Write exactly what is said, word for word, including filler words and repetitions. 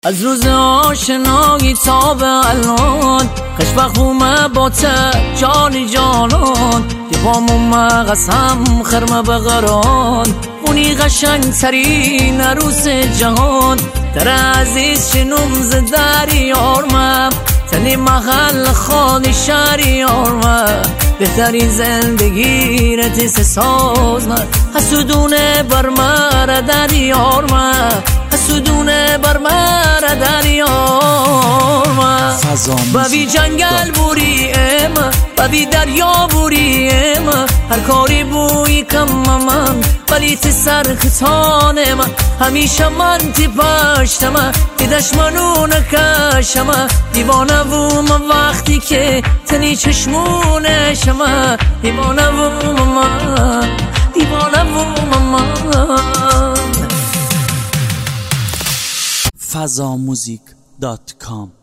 از روز آشنایی تا به الان خوشبخت بومه با ته جانی جانان دیپامون قسم خرمه بغران اونی قشنگ ترین عروس جهان در عزیز شنوم زدر یارمم تنی محل خانی شهر یارمم بهترین زندگی رتیس ساز من حسودونه بر مره در یارمم حسودونه بر مره در یارمم ببی جنگل بوریم ببی دریا بوریم هر کاری بوی کم من ولی تی سر خطانم همیشه من تی پشتم تی دشمنو نکشم دیوانه بوم وقتی که تنی چشمونشم دیوانه بوم من دیوانه بوم من فضا موزیک دات کام